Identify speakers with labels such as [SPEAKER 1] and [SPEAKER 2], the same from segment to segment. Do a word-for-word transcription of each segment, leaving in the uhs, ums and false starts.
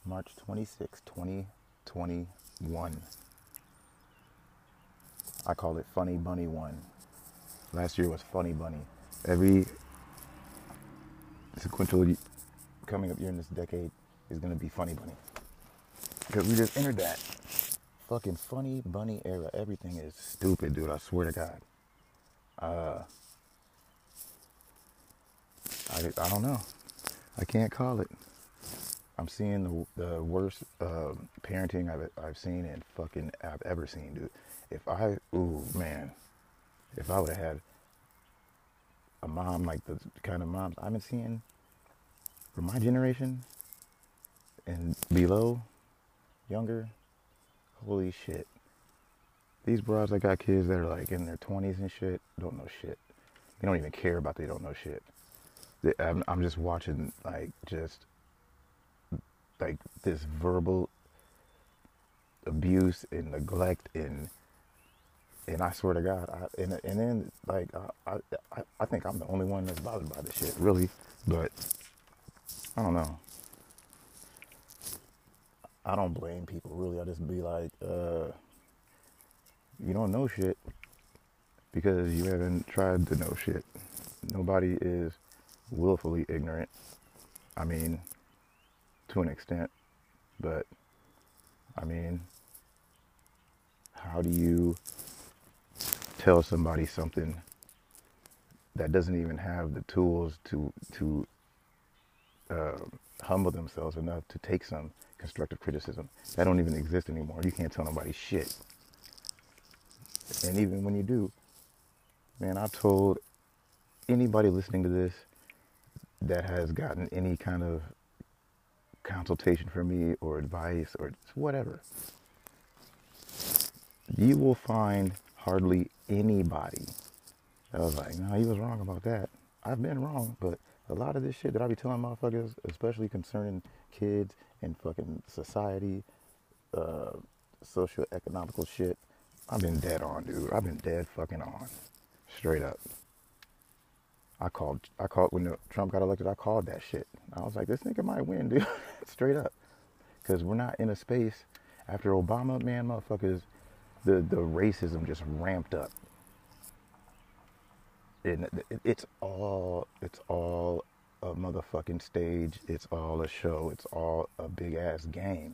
[SPEAKER 1] March twenty-sixth, twenty twenty-one. I call it Funny Bunny one. Last year was Funny Bunny. Every sequential coming up year in this decade is going to be Funny Bunny. Because we just entered that fucking Funny Bunny era. Everything is stupid, dude. I swear to God. Uh, I, I don't know. I can't call it. I'm seeing the, the worst uh, parenting I've, I've seen and fucking I've ever seen, dude. If I, ooh, man. If I would have had a mom like the kind of moms I've been seeing for my generation and below, younger, holy shit. These bros that got kids that are like in their twenties and shit don't know shit. They don't even care about they don't know shit. They, I'm, I'm just watching like just like this verbal abuse and neglect and and I swear to God, I, and and then like I, I I think I'm the only one that's bothered by this shit, really. But I don't know. I don't blame people, really. I just be like, uh, you don't know shit because you haven't tried to know shit. Nobody is willfully ignorant. I mean, to an extent, but I mean, how do you tell somebody something that doesn't even have the tools to to uh, humble themselves enough to take some constructive criticism? That don't even exist anymore. You can't tell nobody shit. And even when you do, man, I told anybody listening to this that has gotten any kind of consultation from me or advice or whatever, you will find hardly anybody that was like, no, he was wrong about that. I've been wrong, but a lot of this shit that I be telling motherfuckers, especially concerning kids and fucking society, uh, socio-economical shit, I've been dead on, dude. I've been dead fucking on. Straight up. I called, I called, when Trump got elected, I called that shit. I was like, this nigga might win, dude. Straight up. Because we're not in a space, after Obama, man, motherfuckers, the, the racism just ramped up. And it's all, it's all a motherfucking stage. It's all a show. It's all a big ass game.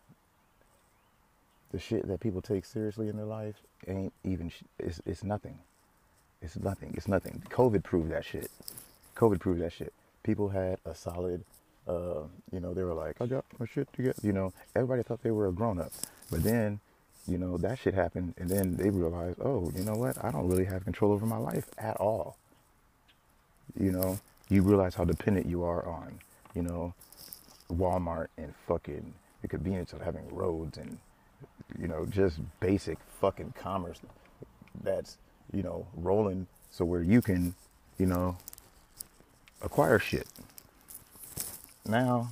[SPEAKER 1] The shit that people take seriously in their life ain't even, it's, it's nothing. It's nothing. It's nothing. COVID proved that shit. COVID proved that shit. People had a solid, uh, you know, they were like, I got my shit together. You know, everybody thought they were a grown up. But then, you know, that shit happened. And then they realized, oh, you know what? I don't really have control over my life at all. You know, you realize how dependent you are on, you know, Walmart and fucking the convenience of having roads and, you know, just basic fucking commerce that's, you know, rolling so where you can, you know, acquire shit. Now,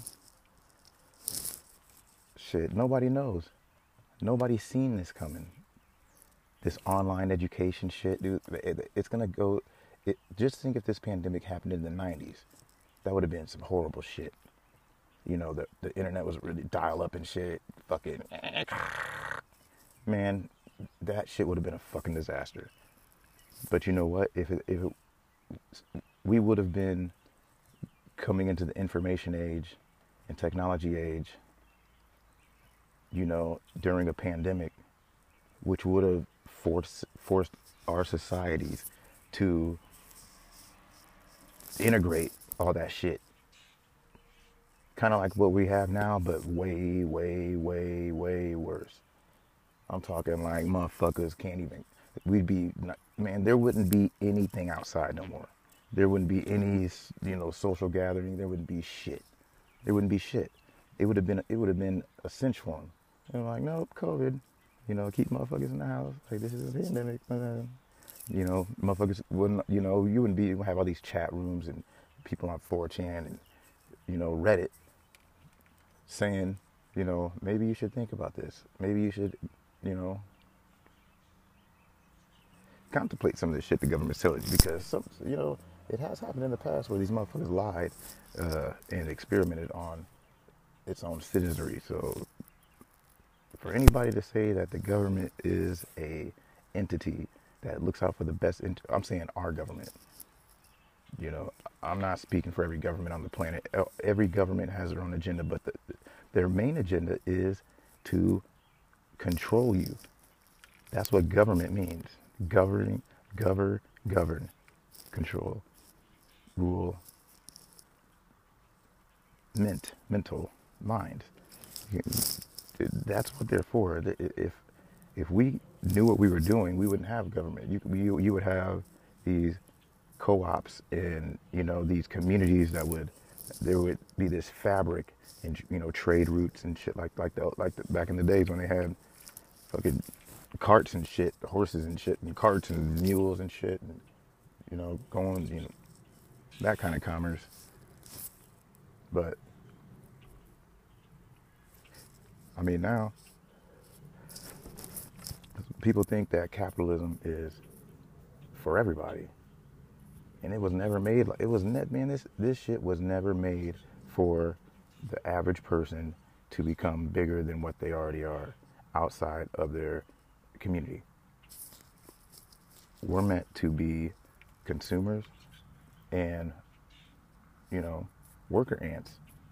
[SPEAKER 1] shit, nobody knows. Nobody's seen this coming. This online education shit, dude, it, it's gonna go, it, just think if this pandemic happened in the nineties, that would have been some horrible shit. You know, the, the internet was really dial up and shit, fucking, man, that shit would have been a fucking disaster. But you know what? If it, if it, we would have been coming into the information age and technology age, you know, during a pandemic, which would have forced forced our societies to integrate all that shit. Kind of like what we have now, but way, way, way, way worse. I'm talking like motherfuckers can't even, we'd be, man, there wouldn't be anything outside no more. There wouldn't be any, you know, social gathering. There wouldn't be shit. There wouldn't be shit. It would have been, it would have been a cinch for them. They're like, nope, COVID, you know, keep motherfuckers in the house. Like, this is a pandemic. You know, motherfuckers wouldn't, you know, you wouldn't be, you have all these chat rooms and people on four chan and, you know, Reddit saying, you know, maybe you should think about this. Maybe you should, you know, contemplate some of this shit the government's telling you, because some, you know, it has happened in the past where these motherfuckers lied uh, and experimented on its own citizenry. So for anybody to say that the government is a entity that looks out for the best, int- I'm saying our government. You know, I'm not speaking for every government on the planet. Every government has their own agenda, but the, their main agenda is to control you. That's what government means. Governing, govern, govern, control, rule, mint, mental, mind. That's what they're for. If if we knew what we were doing, we wouldn't have government. You you, you would have these co-ops and, you know, these communities that would, there would be this fabric and, you know, trade routes and shit like like the like the, back in the days when they had fucking carts and shit, horses and shit, and carts and mules and shit, and, you know, going, you know, that kind of commerce. But I mean, now people think that capitalism is for everybody, and it was never made. It was net man. This this shit was never made for the average person to become bigger than what they already are outside of their community. We're meant to be consumers and, you know, worker ants.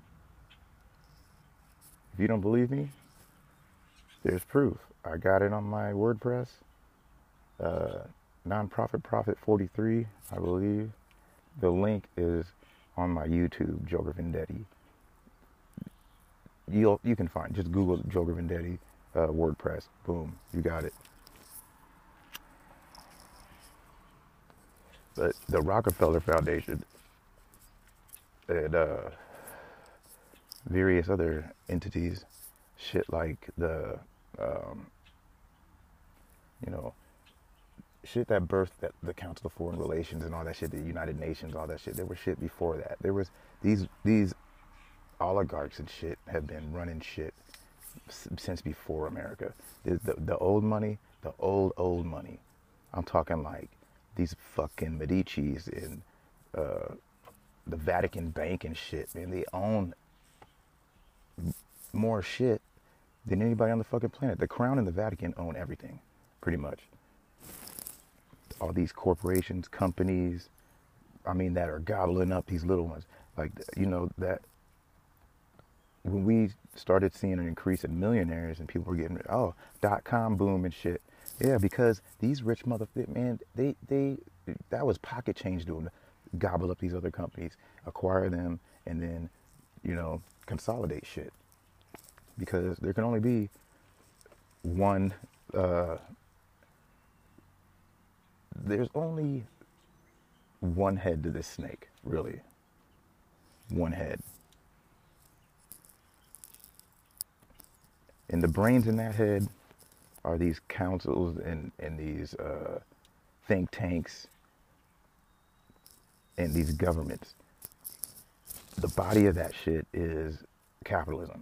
[SPEAKER 1] If you don't believe me, there's proof. I got it on my WordPress. Uh, Nonprofit Profit forty-three, I believe. The link is on my YouTube, Joker Vendetti. You'll you can find, just Google Joker Vendetti, uh, WordPress. Boom, you got it. But the Rockefeller Foundation and uh, various other entities, shit like the, um, you know, shit that birthed that the Council of Foreign Relations and all that shit, the United Nations, all that shit. There was shit before that. There was these these oligarchs and shit have been running shit since before America. The, the, the old money, the old old money. I'm talking like these fucking Medicis and uh, the Vatican Bank and shit. Man, they own more shit than anybody on the fucking planet. The Crown and the Vatican own everything, pretty much. All these corporations, companies, I mean, that are gobbling up these little ones. Like, you know, that when we started seeing an increase in millionaires and people were getting, oh, dot-com boom and shit. Yeah, because these rich motherfuckers, man, they, they, that was pocket change to them. Gobble up these other companies, acquire them, and then, you know, consolidate shit. Because there can only be one, uh, there's only one head to this snake, really. One head. And the brains in that head are these councils and, and these uh, think tanks and these governments. The body of that shit is capitalism.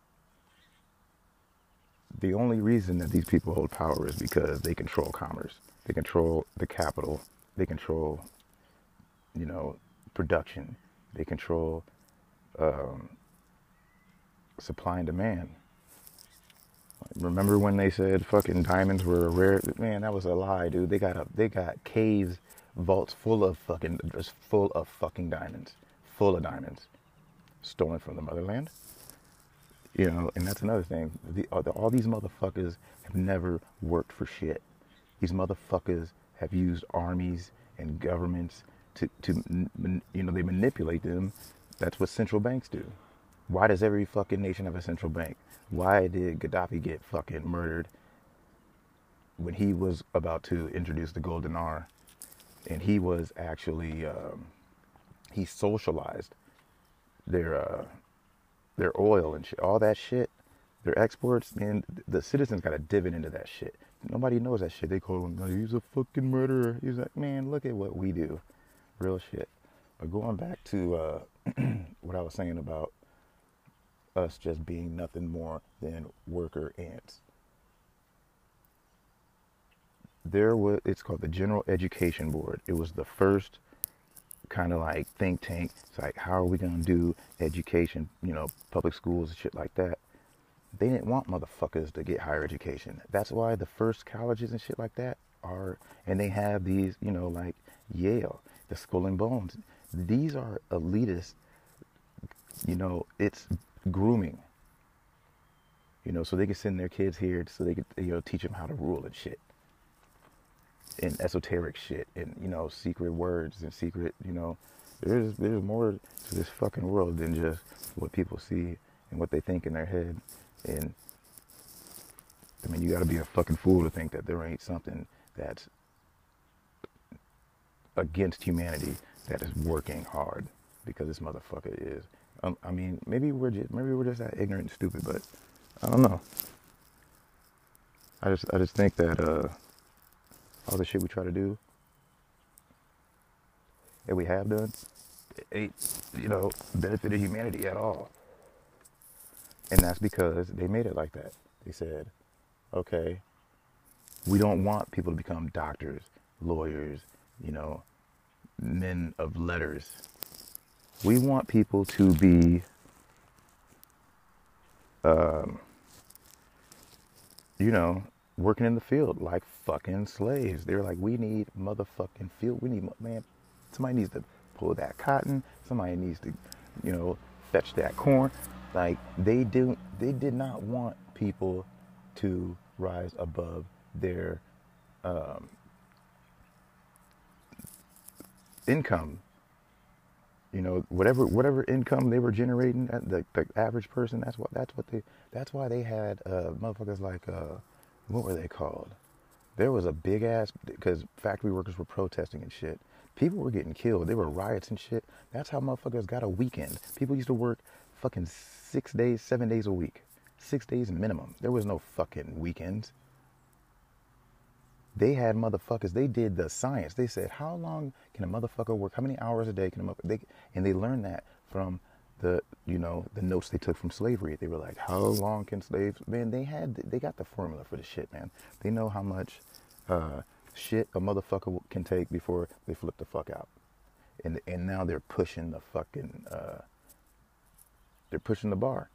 [SPEAKER 1] The only reason that these people hold power is because they control commerce. They control the capital. They control, you know, production. They control um, supply and demand. Remember when they said fucking diamonds were rare? Man, that was a lie, dude. They got a, they got caves, vaults full of fucking, just full of fucking diamonds, full of diamonds, stolen from the motherland. You know, and that's another thing. The, all these motherfuckers have never worked for shit. These motherfuckers have used armies and governments to, to, you know, they manipulate them. That's what central banks do. Why does every fucking nation have a central bank? Why did Gaddafi get fucking murdered when he was about to introduce the gold dinar? And he was actually, um, he socialized their, uh, their oil and shit, all that shit, their exports, man, the citizens got a dividend into that shit. Nobody knows that shit. They call him, he's a fucking murderer. He's like, man, look at what we do. Real shit. But going back to uh, what I was saying about us just being nothing more than worker ants. There was, it's called the General Education Board. It was the first kind of like think tank. It's like, how are we gonna do education? You know, public schools and shit like that. They didn't want motherfuckers to get higher education. That's why the first colleges and shit like that are, and they have these, you know, like Yale, the Skull and Bones. These are elitist, you know, it's grooming, you know, so they can send their kids here so they could, you know, teach them how to rule and shit. And esoteric shit and, you know, secret words and secret, you know, there's, there's more to this fucking world than just what people see and what they think in their head. And I mean, you gotta be a fucking fool to think that there ain't something that's against humanity that is working hard, because this motherfucker is. Um, I mean, maybe we're just maybe we're just that ignorant and stupid, but I don't know. I just I just think that uh, all the shit we try to do that we have done, it ain't, you know, benefited humanity at all. And that's because they made it like that. They said, okay, we don't want people to become doctors, lawyers, you know, men of letters. We want people to be, um, you know, working in the field like fucking slaves. They're like, we need motherfucking field. We need, man, somebody needs to pull that cotton. Somebody needs to, you know, fetch that corn. Like, they do, they did not want people to rise above their um, income. You know, whatever whatever income they were generating, the, the average person, that's what that's what they that's why they had uh, motherfuckers like uh, what were they called? There was a big ass, because factory workers were protesting and shit. People were getting killed. There were riots and shit. That's how motherfuckers got a weekend. People used to work fucking six days, seven days a week. Six days minimum. There was no fucking weekends. They had motherfuckers, they did the science. They said, how long can a motherfucker work? How many hours a day can a motherfucker, they, and they learned that from the, you know, the notes they took from slavery. They were like, how long can slaves, man, they had, they got the formula for the shit, man. They know how much uh, shit a motherfucker can take before they flip the fuck out. And, and now they're pushing the fucking, uh, they're pushing the bar.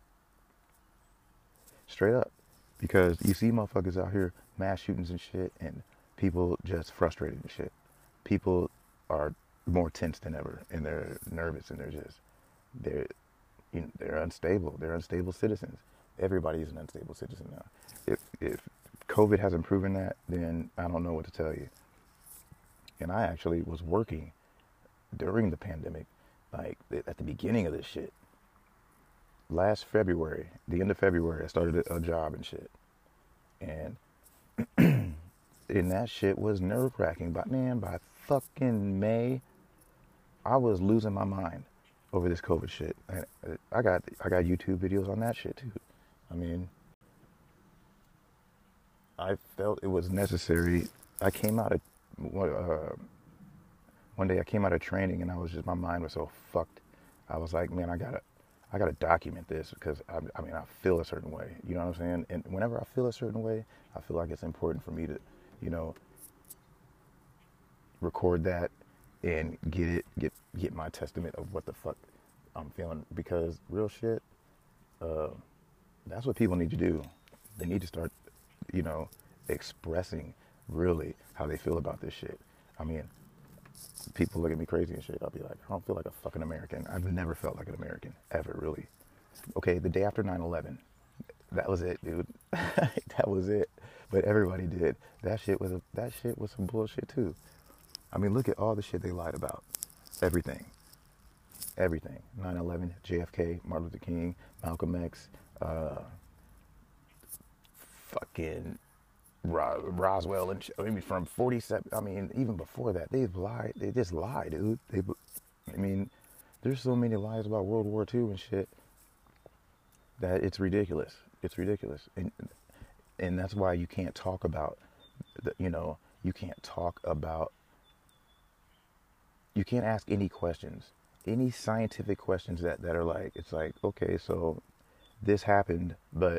[SPEAKER 1] Straight up. Because you see motherfuckers out here, mass shootings and shit, and people just frustrated and shit. People are more tense than ever, and they're nervous, and they're just, they're, you know, they're unstable. They're unstable citizens. Everybody is an unstable citizen now. If, if COVID hasn't proven that, then I don't know what to tell you. And I actually was working during the pandemic, like at the beginning of this shit. Last February, the end of February, I started a job and shit. And and that shit was nerve-wracking. But man, by fucking May, I was losing my mind over this COVID shit. And I got I got YouTube videos on that shit too. I mean, I felt it was necessary. I came out of uh, one day I came out of training, and I was just, my mind was so fucked. I was like, man, I gotta I gotta document this, because I, I mean, I feel a certain way, you know what I'm saying? And whenever I feel a certain way, I feel like it's important for me to, you know, record that and get it, get get my testament of what the fuck I'm feeling. Because real shit, uh, that's what people need to do. They need to start, you know, expressing really how they feel about this shit. I mean, people look at me crazy and shit. I'll be like, I don't feel like a fucking American. I've never felt like an American, ever, really. Okay, the day after nine eleven, that was it, dude. That was it. But everybody did. That shit was a, that shit was some bullshit too. I mean, look at all the shit they lied about. Everything. Everything. nine eleven, J F K, Martin Luther King, Malcolm X, uh, fucking Roswell, and I mean, from forty-seven, I mean, even before that, they've lied. They just lie, dude. They, I mean, there's so many lies about World War Two and shit that it's ridiculous. It's ridiculous. And and that's why you can't talk about, the, you know, you can't talk about, you can't ask any questions, any scientific questions that, that are like, it's like, okay, so this happened, but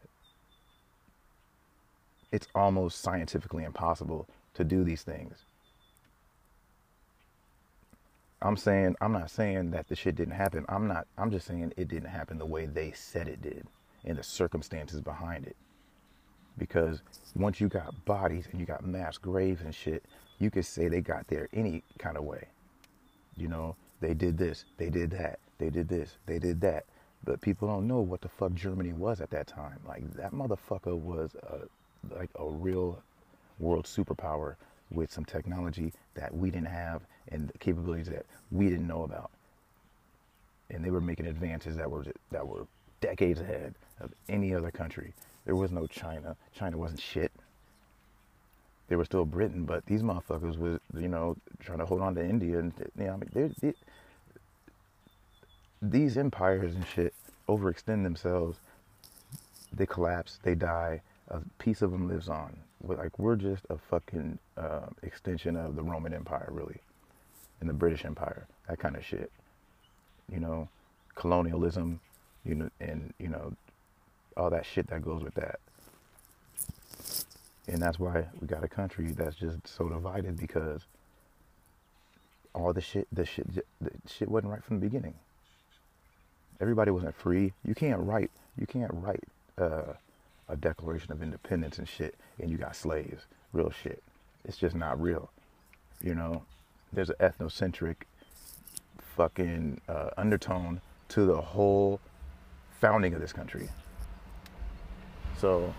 [SPEAKER 1] it's almost scientifically impossible to do these things. I'm saying, I'm not saying that the shit didn't happen. I'm not, I'm just saying it didn't happen the way they said it did and the circumstances behind it. Because once you got bodies and you got mass graves and shit, you could say they got there any kind of way. You know, they did this, they did that, they did this, they did that. But people don't know what the fuck Germany was at that time. Like, that motherfucker was a, like a real world superpower with some technology that we didn't have and capabilities that we didn't know about. And they were making advances that were that were decades ahead of any other country. There was no China. China wasn't shit. They were still Britain, but these motherfuckers was, you know, trying to hold on to India, and you know, I mean, they, they, these empires and shit overextend themselves. They collapse. They die. A piece of them lives on. We're like, we're just a fucking uh, extension of the Roman Empire, really, and the British Empire. That kind of shit. You know, colonialism. You know, and you know, all that shit that goes with that. And that's why we got a country that's just so divided, because all the shit, the shit, the shit wasn't right from the beginning. Everybody wasn't free. You can't write, you can't write uh, a Declaration of Independence and shit, and you got slaves. Real shit. It's just not real. You know, there's an ethnocentric fucking uh, undertone to the whole founding of this country. So.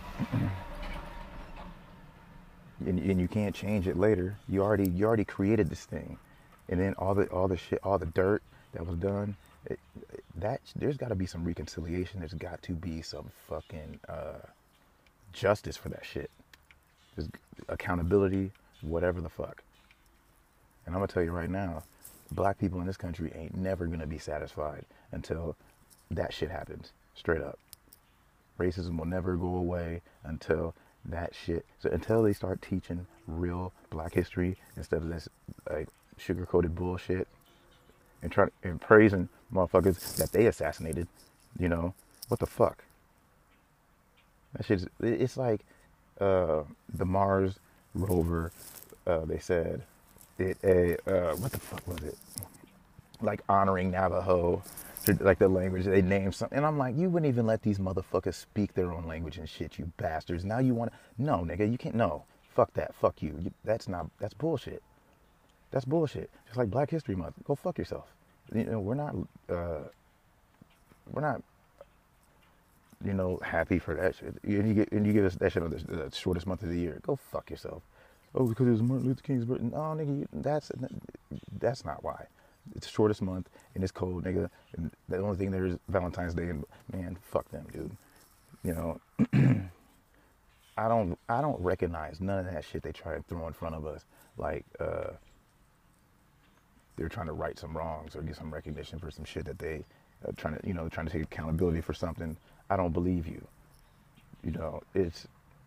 [SPEAKER 1] And, and you can't change it later. You already you already created this thing, and then all the all the shit, all the dirt that was done. It, it, that there's got to be some reconciliation. There's got to be some fucking uh, justice for that shit. There's accountability, whatever the fuck. And I'm gonna tell you right now, black people in this country ain't never gonna be satisfied until that shit happens. Straight up, racism will never go away until that shit. So until they start teaching real black history instead of this like sugar-coated bullshit, and trying and praising motherfuckers that they assassinated, you know, what the fuck? That shit's, it's like uh, the Mars rover. Uh, they said it a uh, what the fuck was it? Like honoring Navajo. Like the language, they name something. And I'm like, you wouldn't even let these motherfuckers speak their own language and shit, you bastards. Now you want to, no, nigga, you can't, no. Fuck that, fuck you. you. That's not, that's bullshit. That's bullshit. Just like Black History Month. Go fuck yourself. You know, we're not, uh, we're not, you know, happy for that shit. And you, get, and you give us that shit on the, the shortest month of the year. Go fuck yourself. Oh, because it was Martin Luther King's birthday. No, nigga, you, that's, that's not why. It's the shortest month, and it's cold, nigga. And the only thing there is Valentine's Day, and man, fuck them, dude. You know, I don't, I don't recognize none of that shit they try to throw in front of us, like uh, they're trying to right some wrongs or get some recognition for some shit that they uh, trying to, you know, trying to take accountability for something. I don't believe you. You know, it's,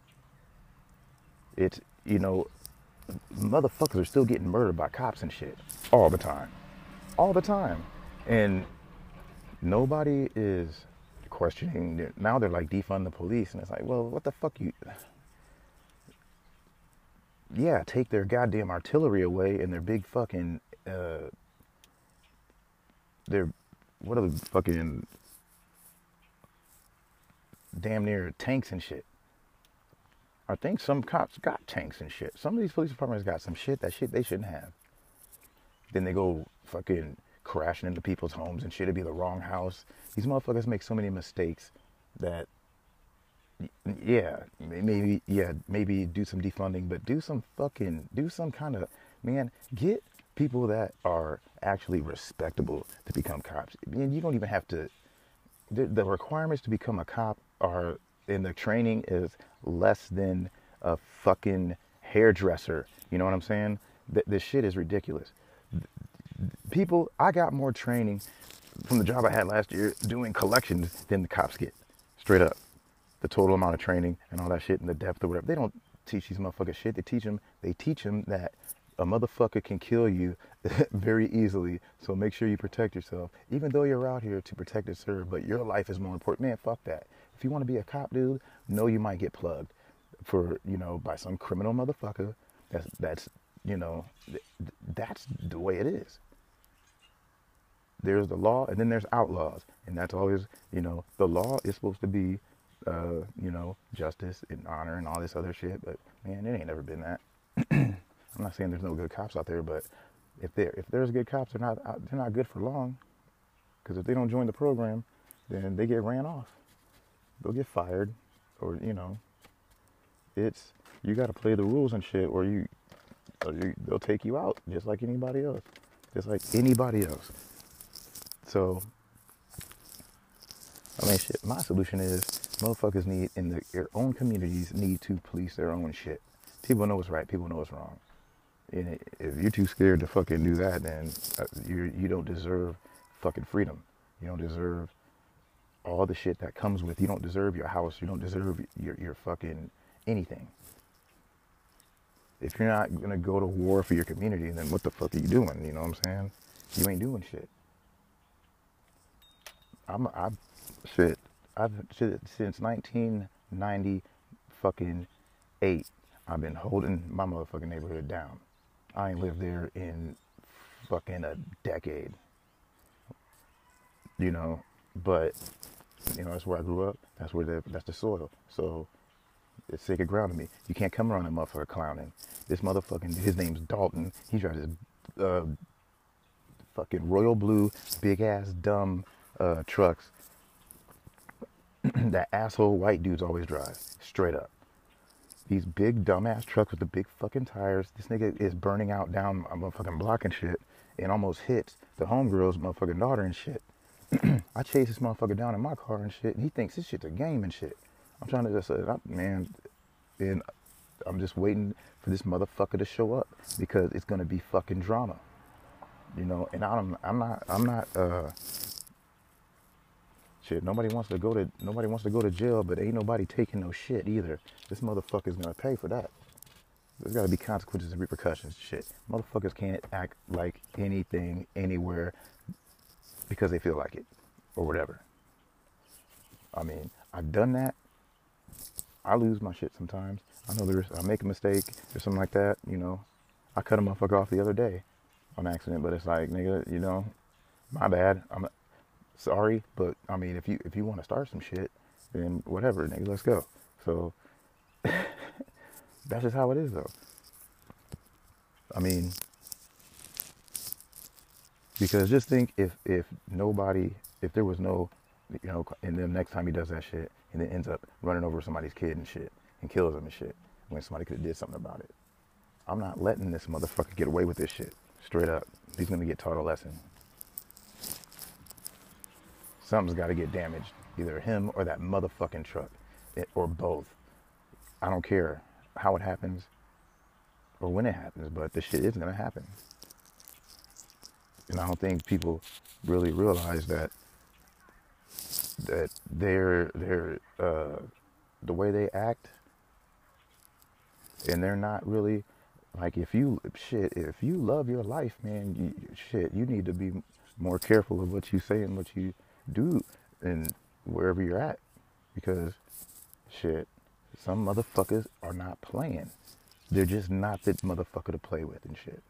[SPEAKER 1] it's, you know, motherfuckers are still getting murdered by cops and shit all the time. All the time. And nobody is questioning. Now they're like, defund the police. And it's like, well, what the fuck you... Yeah, take their goddamn artillery away and their big fucking... Uh, their... What are the fucking... Damn near tanks and shit. I think some cops got tanks and shit. Some of these police departments got some shit, that shit they shouldn't have. Then they go fucking crashing into people's homes and shit. It'd be the wrong house. These motherfuckers make so many mistakes that, yeah, maybe, yeah, maybe do some defunding, but do some fucking, do some kind of, man, get people that are actually respectable to become cops. I mean, you don't even have to, the, the requirements to become a cop are, and the training is less than a fucking hairdresser. You know what I'm saying? Th- this shit is ridiculous. People, I got more training from the job I had last year doing collections than the cops get. Straight up. The total amount of training and all that shit and the depth or whatever. They don't teach these motherfuckers shit. They teach them, they teach them that a motherfucker can kill you very easily. So make sure you protect yourself. Even though you're out here to protect and serve, but your life is more important. Man, fuck that. If you want to be a cop, dude, know you might get plugged for, you know, by some criminal motherfucker. That's, that's, you know, that's the way it is. there's the law and then there's outlaws. And that's always, you know, the law is supposed to be, uh, you know, justice and honor and all this other shit. But man, it ain't never been that. I'm not saying there's no good cops out there, but if there if there's good cops, they're not they're not good for long. Because if they don't join the program, then they get ran off. They'll get fired, or you know, it's you got to play the rules and shit, or you, or you they'll take you out just like anybody else, just like anybody else. So, I mean, shit. My solution is motherfuckers need in the, their own communities need to police their own shit. People know what's right. People know what's wrong. And if you're too scared to fucking do that, then you you don't deserve fucking freedom. You don't deserve all the shit that comes with. You don't deserve your house. You don't deserve your your fucking anything. If you're not gonna go to war for your community, then what the fuck are you doing? You know what I'm saying? You ain't doing shit. I'm I shit. I've shit, since nineteen ninety fucking eight. I've been holding my motherfucking neighborhood down. I ain't lived there in fucking a decade. You know, but you know that's where I grew up. That's where the that's the soil. So it's sacred ground to me. You can't come around that motherfucker clowning. This motherfucking his name's Dalton. He drives his uh, fucking royal blue big ass dumb uh, trucks that asshole white dudes always drive. Straight up. These big dumbass trucks with the big fucking tires. This nigga is burning out down a motherfucking block and shit, and almost hits the homegirl's motherfucking daughter and shit. I chase this motherfucker down in my car and shit, and he thinks this shit's a game and shit. I'm trying to just say, man, and I'm just waiting for this motherfucker to show up because it's gonna be fucking drama, you know. And I'm, I'm not, I'm not, uh, shit. Nobody wants to go to, nobody wants to go to jail, but ain't nobody taking no shit either. This motherfucker's gonna pay for that. There's gotta be consequences and repercussions. Shit, motherfuckers can't act like anything anywhere because they feel like it or whatever. I mean, I've done that. I lose my shit sometimes. I know there's, I make a mistake or something like that, you know. I cut a motherfucker off the other day on accident, but it's like, nigga, you know, my bad. I'm sorry, but I mean, if you if you want to start some shit, then whatever, nigga, let's go. So that's just how it is, though. I mean, because just think if if nobody, if there was no, you know, and then next time he does that shit, and then ends up running over somebody's kid and shit, and kills them and shit, when somebody could have did something about it. I'm not letting this motherfucker get away with this shit. Straight up. He's gonna get taught a lesson. Something's gotta get damaged. Either him or that motherfucking truck. It, or both. I don't care how it happens or when it happens, but this shit is gonna happen. And I don't think people really realize that that they're they're uh, the way they act, and they're not really like, if you shit if you love your life, man, you, shit you need to be more careful of what you say and what you do and wherever you're at, because shit, some motherfuckers are not playing. They're just not the motherfucker to play with and shit.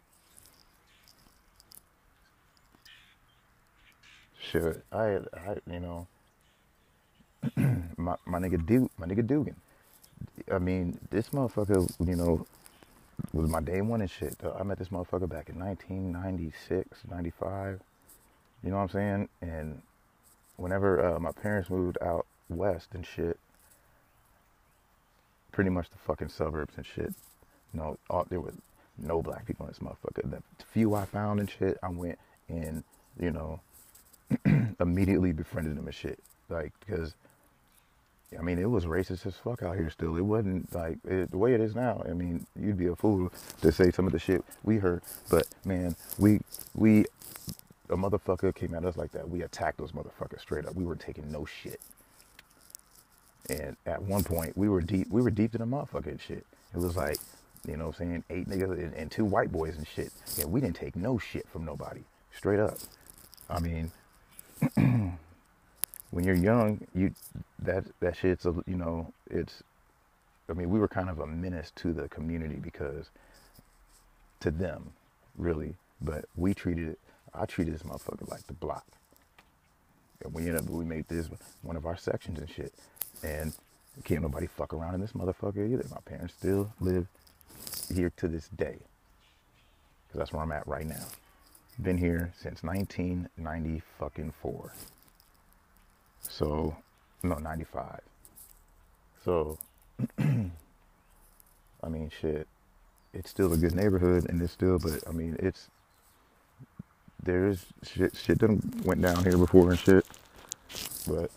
[SPEAKER 1] Shit, I, I, you know, my my nigga Duke, my nigga Dugan. I mean, this motherfucker, you know, was my day one and shit. I met this motherfucker back in nineteen ninety-six, ninety-five. You know what I'm saying? And whenever uh, my parents moved out west and shit, pretty much the fucking suburbs and shit, you know, all, there was no black people in this motherfucker. The few I found and shit, I went and, you know, immediately befriended them and shit. Like, because, I mean, it was racist as fuck out here still. It wasn't like it, the way it is now. I mean, you'd be a fool to say some of the shit we heard. But, man, we, we, a motherfucker came at us like that. We attacked those motherfuckers straight up. We were taking no shit. And at one point, we were deep, we were deep in the motherfucking shit. It was like, you know what I'm saying, eight niggas and, and two white boys and shit. Yeah, we didn't take no shit from nobody. Straight up. I mean, when you're young, you that that shit's a, you know, it's, I mean, we were kind of a menace to the community because, to them, really, but we treated it I treated this motherfucker like the block. And we ended up, we made this one of our sections and shit. And can't nobody fuck around in this motherfucker either. My parents still live here to this day. Because that's where I'm at right now. Been here since nineteen ninety-four. So, no, ninety-five. So, I mean, shit. It's still a good neighborhood, and it's still, but I mean, it's, there's shit, shit done went down here before and shit. But,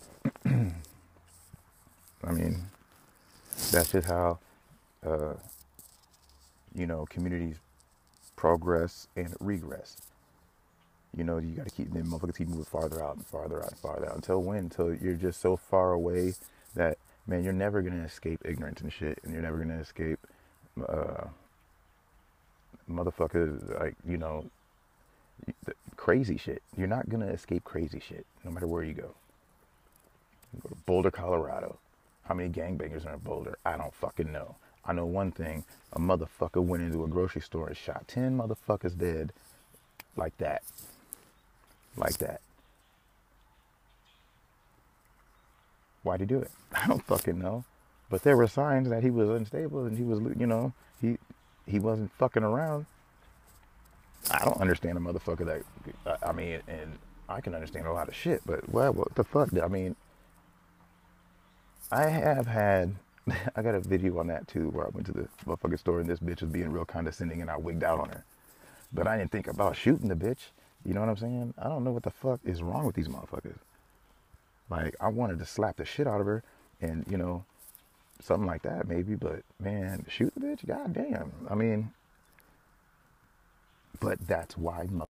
[SPEAKER 1] I mean, that's just how, uh, you know, communities progress and regress. You know, you got to keep them motherfuckers keep moving farther out and farther out and farther out. Until when? Until you're just so far away that, man, you're never going to escape ignorance and shit. And you're never going to escape, uh, motherfuckers, like, you know, crazy shit. You're not going to escape crazy shit, no matter where you go. You go to Boulder, Colorado. How many gangbangers are in Boulder? I don't fucking know. I know one thing. A motherfucker went into a grocery store and shot ten motherfuckers dead like that. Like that. Why'd he do it? I don't fucking know. But there were signs that he was unstable and he was, you know, he he wasn't fucking around. I don't understand a motherfucker that, I mean, and I can understand a lot of shit, but well, what the fuck? I mean, I have had, I got a video on that too, where I went to the motherfucking store and this bitch was being real condescending and I wigged out on her. But I didn't think about shooting the bitch. You know what I'm saying? I don't know what the fuck is wrong with these motherfuckers. Like, I wanted to slap the shit out of her and, you know, something like that maybe, but man, shoot the bitch? God damn. I mean, but that's why